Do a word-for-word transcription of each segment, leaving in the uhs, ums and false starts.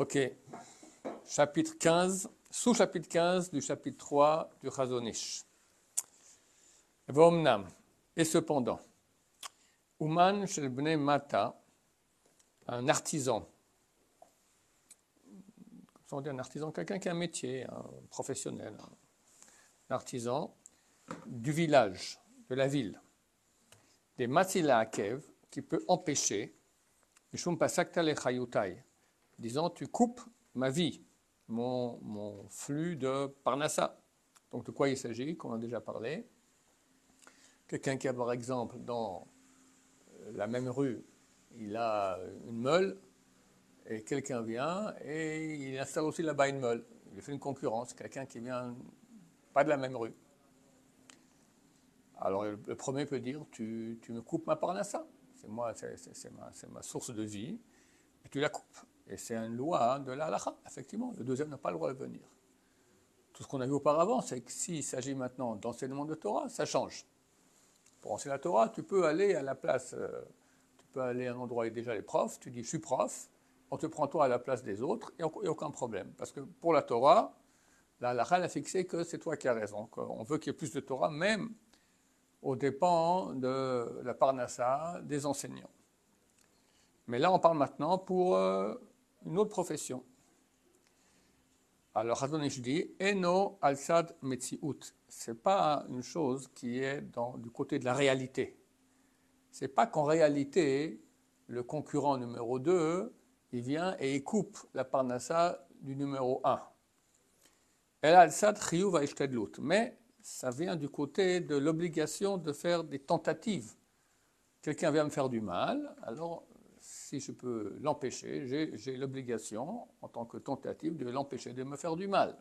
Ok. Chapitre quinze, sous-chapitre quinze du chapitre trois du Chazon Ish. V'omnam. Et cependant, Uman shel bnei Mata, un artisan, on dit un artisan, quelqu'un qui a un métier, un professionnel, un artisan du village, de la ville, des Matzila Akev, qui peut empêcher, Mishum pasakta lechayutai, disant tu coupes ma vie, mon, mon flux de parnassa. Donc de quoi il s'agit, qu'on a déjà parlé. Quelqu'un qui a par exemple dans la même rue, il a une meule, et quelqu'un vient et il installe aussi là-bas une meule. Il fait une concurrence, quelqu'un qui vient pas de la même rue. Alors le premier peut dire, tu, tu me coupes ma parnassa, c'est moi, c'est, c'est, c'est, ma, c'est ma source de vie, et tu la coupes. Et c'est une loi de la halakha, effectivement. Le deuxième n'a pas le droit de venir. Tout ce qu'on a vu auparavant, c'est que s'il s'agit maintenant d'enseignement de Torah, ça change. Pour enseigner la Torah, tu peux aller à la place, euh, tu peux aller à un endroit où il y a déjà les profs, tu dis je suis prof, on te prend toi à la place des autres, et il n'y a aucun problème. Parce que pour la Torah, la halakha a fixé que c'est toi qui as raison. On veut qu'il y ait plus de Torah, même aux dépens de la parnassa des enseignants. Mais là, on parle maintenant pour euh, une autre profession. Alors, Chazon Ish dit, Eno al-sad metziut. Ce n'est pas une chose qui est dans, du côté de la réalité. Ce n'est pas qu'en réalité, le concurrent numéro deux, il vient et il coupe la parnassa du numéro un. El al-sad chiyuv ha'ishtadlut. Mais ça vient du côté de l'obligation de faire des tentatives. Quelqu'un vient me faire du mal, alors si je peux l'empêcher, j'ai, j'ai l'obligation, en tant que tentative, de l'empêcher de me faire du mal.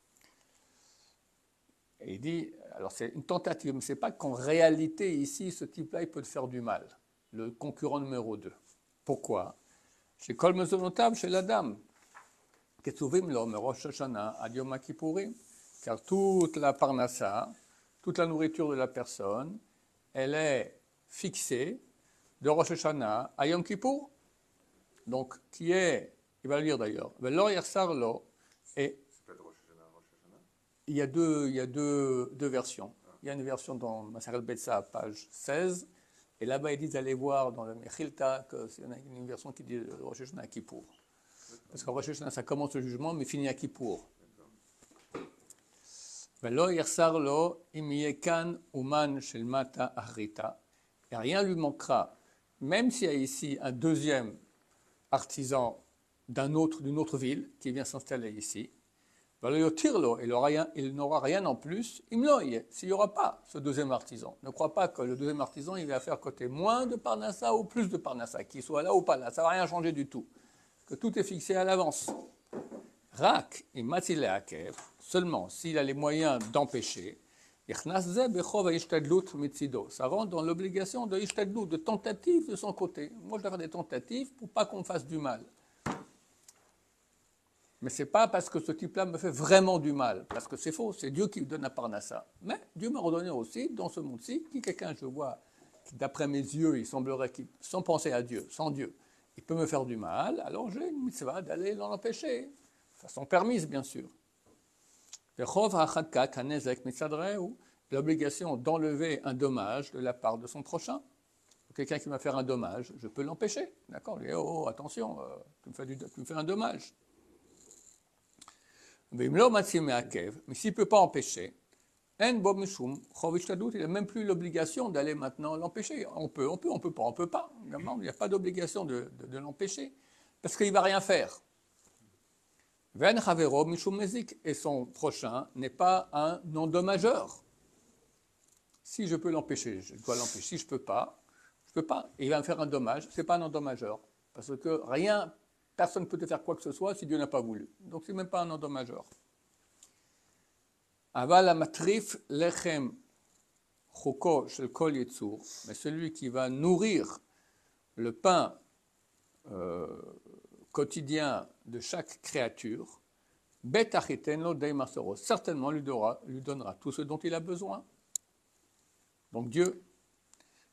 Et il dit, alors c'est une tentative, mais ce n'est pas qu'en réalité, ici, ce type-là, il peut te faire du mal, le concurrent numéro deux. Pourquoi? Chez Kol Mezonotav, chez la dame, Ketsuvim lo merosh Hashanah ad Yom Kippourim, car toute la parnassa, toute la nourriture de la personne, elle est fixée de Rosh Hashanah à Yom Kippour. Donc, qui est, il va le lire d'ailleurs, Velo Yersar Lo, et C'est pas de Rosh Hashanah, Rosh Hashanah. il y a deux, il y a deux, deux versions. Il y a une version dans Maseret Betsa, page seize, et là-bas ils disent d'aller voir dans le Mechilta que c'est une version qui dit Rosh Hashanah à Kippour. Parce qu'en Rosh Hashanah, ça commence le jugement, mais finit à Kippour. Velo Yersar Lo, im yekan uman shel mata achrita, et rien lui manquera, même s'il y a ici un deuxième artisan d'un autre, d'une autre ville qui vient s'installer ici, il n'aura rien, il n'aura rien en plus, s'il n'y aura pas ce deuxième artisan. Ne crois pas que le deuxième artisan il va faire côté moins de parnassa ou plus de parnassa, qu'il soit là ou pas là, ça ne va rien changer du tout. Que tout est fixé à l'avance. Rak, seulement s'il a les moyens d'empêcher, ça rentre dans l'obligation de ishtadlut, de tentative de son côté. Moi, je dois faire des tentatives pour pas qu'on me fasse du mal. Mais ce n'est pas parce que ce type-là me fait vraiment du mal, parce que c'est faux, c'est Dieu qui me donne la parnassa. Mais Dieu m'a redonné aussi, dans ce monde-ci, qui quelqu'un, je vois, qui, d'après mes yeux, il semblerait qu'il, sans penser à Dieu, sans Dieu, il peut me faire du mal, alors j'ai une mitzvah d'aller l'en empêcher, de façon permise, bien sûr. L'obligation d'enlever un dommage de la part de son prochain. Quelqu'un qui va faire un dommage, je peux l'empêcher. D'accord? Je dis, oh, attention, euh, tu, me fais du, tu me fais un dommage. Mais s'il ne peut pas empêcher, il n'a même plus l'obligation d'aller maintenant l'empêcher. On peut, on peut, on peut pas, on peut pas. Il n'y a pas d'obligation de, de, de l'empêcher, parce qu'il ne va rien faire. Et son prochain n'est pas un endommageur. Si je peux l'empêcher, je dois l'empêcher. Si je ne peux pas, je ne peux pas. Et il va me faire un dommage, ce n'est pas un endommageur. Parce que rien, personne ne peut te faire quoi que ce soit si Dieu n'a pas voulu. Donc ce n'est même pas un endommageur. Aval amatrif lechem choko shel kol yitzur. Mais celui qui va nourrir le pain euh, quotidien de chaque créature, certainement lui donnera, lui donnera tout ce dont il a besoin. Donc Dieu,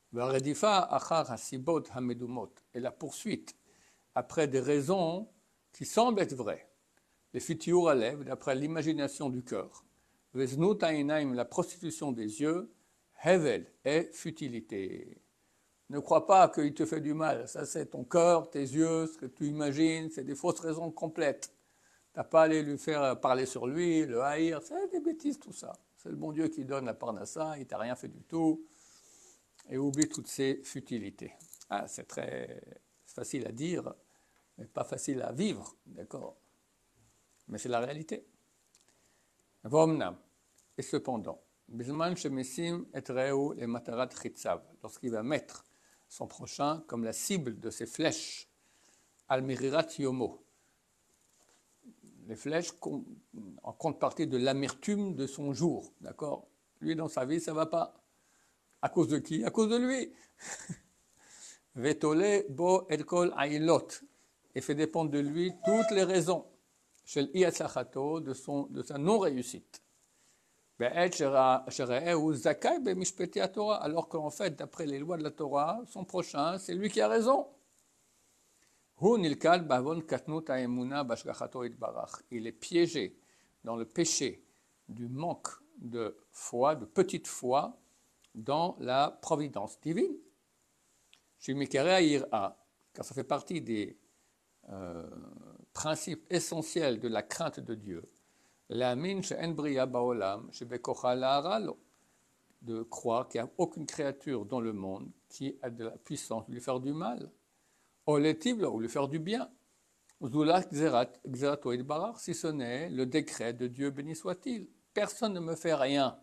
et la poursuite après des raisons qui semble être vrai, les fitiur à lèvres, d'après l'imagination du cœur, veznut ainaim, la prostitution des yeux, hevel est futilité. Ne crois pas qu'il te fait du mal, ça c'est ton cœur, tes yeux, ce que tu imagines, c'est des fausses raisons complètes. Tu n'as pas à aller lui faire parler sur lui, le haïr, c'est des bêtises tout ça. C'est le bon Dieu qui donne la parnassa, il t'a rien fait du tout, et oublie toutes ces futilités. Ah, c'est très facile à dire, mais pas facile à vivre, d'accord? Mais c'est la réalité. Vomnam. Et cependant, Bisman shemesim et reu et matarat chitzav, lorsqu'il va mettre son prochain comme la cible de ses flèches, al-mirirat yomo, les flèches en contrepartie de l'amertume de son jour, d'accord? Lui, dans sa vie, ça ne va pas. À cause de qui? À cause de lui. Vetole bo et kol ailot, et fait dépendre de lui toutes les raisons, shel iatzlachato, de son de sa non-réussite. Alors qu'en fait, d'après les lois de la Torah, son prochain, c'est lui qui a raison. Il est piégé dans le péché du manque de foi, de petite foi, dans la providence divine. Car ça fait partie des euh, principes essentiels de la crainte de Dieu. De croire qu'il n'y a aucune créature dans le monde qui a de la puissance de lui faire du mal, ou lui faire du bien, si ce n'est le décret de Dieu, béni soit-il. Personne ne me fait rien.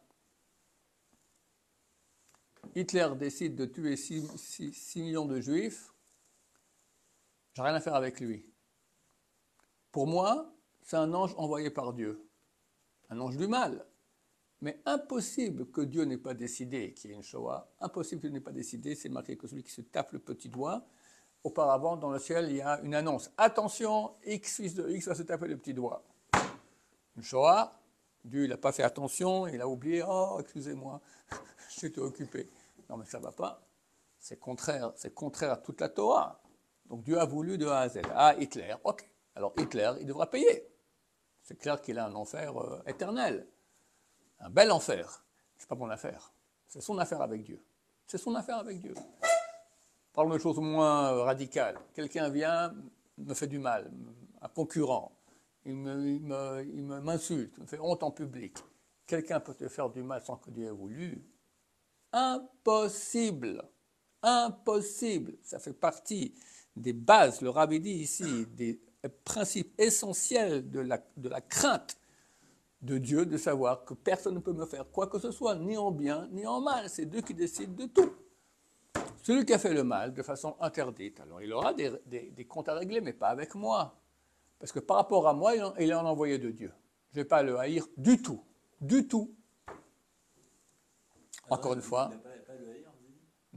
Hitler décide de tuer six millions de juifs, j'ai rien à faire avec lui. Pour moi, c'est un ange envoyé par Dieu. Un ange du mal. Mais impossible que Dieu n'ait pas décidé qu'il y ait une Shoah. Impossible qu'il n'ait pas décidé. C'est marqué que celui qui se tape le petit doigt, auparavant, dans le ciel, il y a une annonce. Attention, X, fils de X, va se taper le petit doigt. Une Shoah, Dieu n'a pas fait attention, il a oublié. Oh, excusez-moi, j'étais occupé. Non, mais ça ne va pas. C'est contraire, c'est contraire à toute la Torah. Donc Dieu a voulu de A à Z. Ah, Hitler, ok. Alors Hitler, il devra payer. C'est clair qu'il a un enfer euh, éternel. Un bel enfer. C'est pas mon affaire. C'est son affaire avec Dieu. C'est son affaire avec Dieu. Parlons de choses moins euh, radicales. Quelqu'un vient, me fait du mal, un concurrent. Il, me, il, me, il me, m'insulte, me fait honte en public. Quelqu'un peut te faire du mal sans que Dieu ait voulu. Impossible. Impossible. Ça fait partie des bases, le Rabbi dit ici, des principe essentiel de la, de la crainte de Dieu, de savoir que personne ne peut me faire quoi que ce soit, ni en bien, ni en mal. C'est Dieu qui décide de tout. Celui qui a fait le mal de façon interdite, alors il aura des, des, des comptes à régler, mais pas avec moi. Parce que par rapport à moi, il, en, il est en envoyé de Dieu. Je ne vais pas le haïr du tout. Du tout. Alors, encore une fois. Il n'a pas, pas le haïr, vous avez dit ? Non ?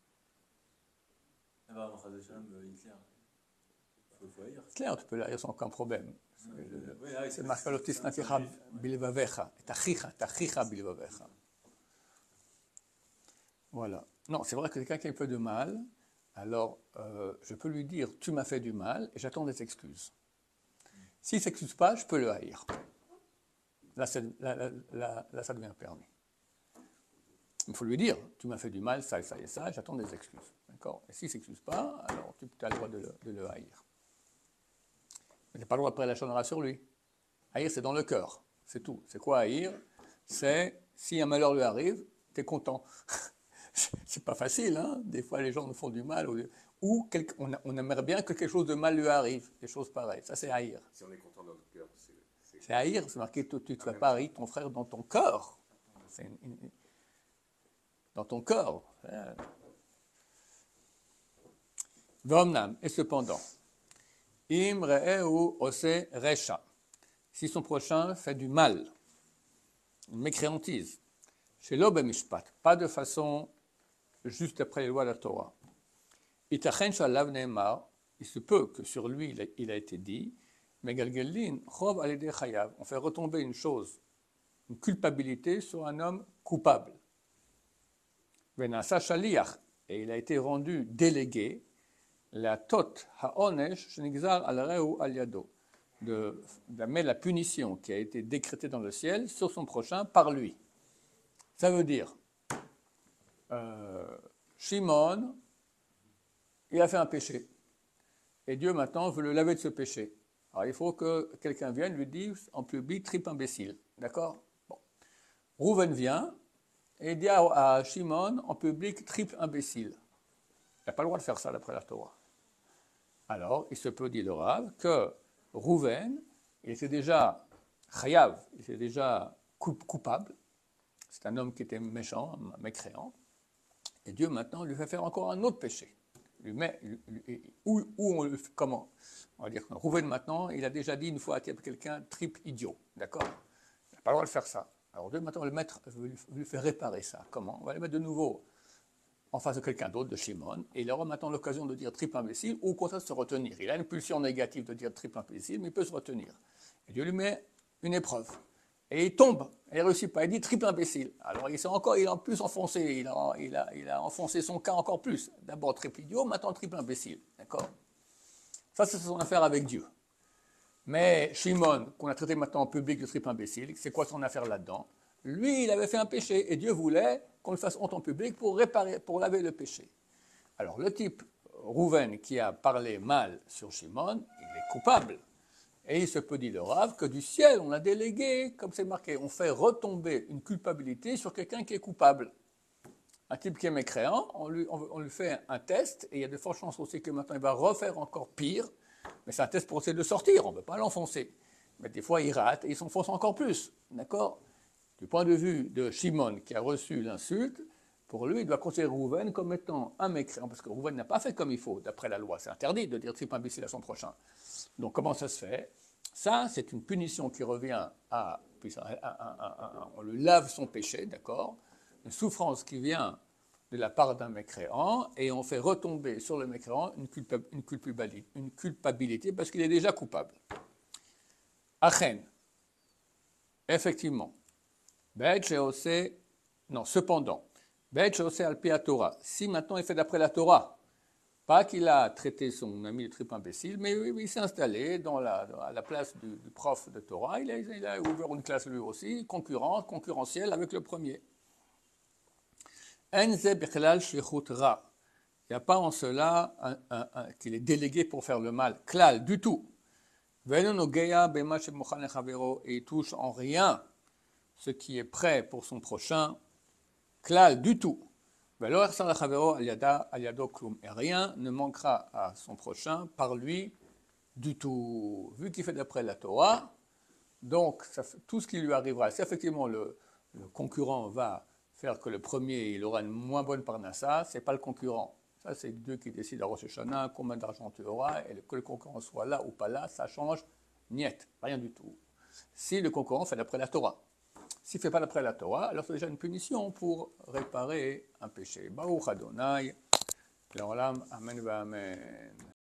Ah bah, Hitler. Hitler, tu peux l'haïr sans aucun problème. C'est marqué l'otis naticha bilvavecha, tachicha, tachicha bilvavecha. Voilà. Non, c'est vrai que quelqu'un qui a fait de mal, alors euh, je peux lui dire tu m'as fait du mal et j'attends des excuses. S'il ne s'excuse pas, je peux le haïr. Là, là, là, là, là, ça devient permis. Il faut lui dire tu m'as fait du mal, ça et ça et ça, j'attends des excuses. D'accord ? Et s'il ne s'excuse pas, alors tu as le droit de le, de le haïr. Mais tu n'as pas le droit de prendre la chanera sur lui. Haïr, c'est dans le cœur. C'est tout. C'est quoi haïr ? C'est, si un malheur lui arrive, tu es content. C'est pas facile, hein ? Des fois, les gens nous font du mal. Ou, ou quelque, on, on aimerait bien que quelque chose de mal lui arrive. Des choses pareilles. Ça, c'est haïr. Si on est content dans notre cœur, c'est... C'est, c'est haïr. C'est marqué, tu ne vas pas haïr ton frère dans ton cœur. C'est une, une, dans ton cœur. Vomnam. Et cependant, Im re'eu ose recha. Si son prochain fait du mal, une mécréantise, chez l'obe mishpat, pas de façon juste après les lois de la Torah. Itachen shalav ne'emar, il se peut que sur lui il a été dit, megalgelin chov alede chayav, on fait retomber une chose, une culpabilité sur un homme coupable. Venasa shaliach, et il a été rendu délégué, la tot ha'onesh shenigzar al reu al yado, de mettre la punition qui a été décrétée dans le ciel sur son prochain par lui. Ça veut dire, euh, Shimon, il a fait un péché. Et Dieu maintenant veut le laver de ce péché. Alors il faut que quelqu'un vienne lui dise en public, triple imbécile. D'accord? Bon. Rouven vient et dit à, à Shimon en public, triple imbécile. Il n'a pas le droit de faire ça d'après la Torah. Alors il se peut dire le Rav que Rouven, il était déjà chayav, il était déjà coupable. C'est un homme qui était méchant, mécréant. Et Dieu maintenant lui fait faire encore un autre péché. Lui met, lui, où, où on le fait, comment? On va dire que Rouven maintenant, il a déjà dit une fois à quelqu'un triple idiot, d'accord? Il n'a pas le droit de faire ça. Alors Dieu maintenant va le mettre, lui faire réparer ça. Comment? On va le mettre de nouveau en face de quelqu'un d'autre, de Shimon, et il aura maintenant l'occasion de dire triple imbécile, ou au contraire de se retenir. Il a une pulsion négative de dire triple imbécile, mais il peut se retenir. Et Dieu lui met une épreuve. Et il tombe, il ne réussit pas, il dit triple imbécile. Alors il s'est encore, il a en plus enfoncé, il a, il, a, il a enfoncé son cas encore plus. D'abord triple idiot, maintenant triple imbécile. D'accord? Ça, c'est son affaire avec Dieu. Mais Shimon, qu'on a traité maintenant en public de triple imbécile, c'est quoi son affaire là-dedans? Lui, il avait fait un péché, et Dieu voulait qu'on le fasse honte en public pour réparer, pour laver le péché. Alors le type Rouven qui a parlé mal sur Shimon, il est coupable. Et il se peut dire le Rav que du ciel, on a délégué, comme c'est marqué, on fait retomber une culpabilité sur quelqu'un qui est coupable. Un type qui est mécréant, on lui, on, on lui fait un test, et il y a de fortes chances aussi que maintenant il va refaire encore pire, mais c'est un test pour essayer de sortir, on ne veut pas l'enfoncer. Mais des fois il rate et il s'enfonce encore plus, d'accord? Du point de vue de Shimon qui a reçu l'insulte, pour lui, il doit considérer Rouven comme étant un mécréant, parce que Rouven n'a pas fait comme il faut, d'après la loi. C'est interdit de dire triple imbécile à son prochain. Donc comment ça se fait? Ça, c'est une punition qui revient à, à, à, à, à... On lui lave son péché, d'accord? Une souffrance qui vient de la part d'un mécréant, et on fait retomber sur le mécréant une, culpa, une, culpabilité, une culpabilité, parce qu'il est déjà coupable. Achen, effectivement, non, cependant, Torah. Si maintenant il fait d'après la Torah, pas qu'il a traité son ami de triple imbécile, mais oui, il s'est installé dans la, à la place du, du prof de Torah, il a, il a ouvert une classe lui aussi, concurrente, concurrentielle avec le premier. Il n'y a pas en cela un, un, un, qu'il est délégué pour faire le mal, klal, du tout. Et il touche en rien ce qui est prêt pour son prochain, klal, du tout. Et rien ne manquera à son prochain par lui du tout. Vu qu'il fait d'après la Torah, donc ça, tout ce qui lui arrivera, si effectivement le, le concurrent va faire que le premier il aura une moins bonne parnassa, ce n'est pas le concurrent. Ça, c'est Dieu qui décide à Rosh Hashanah combien d'argent tu auras, et que le concurrent soit là ou pas là, ça change niet, rien du tout. Si le concurrent fait d'après la Torah. S'il ne fait pas d'après la Torah, alors c'est déjà une punition pour réparer un péché. Baruch Adonai, l'olam, amen va amen.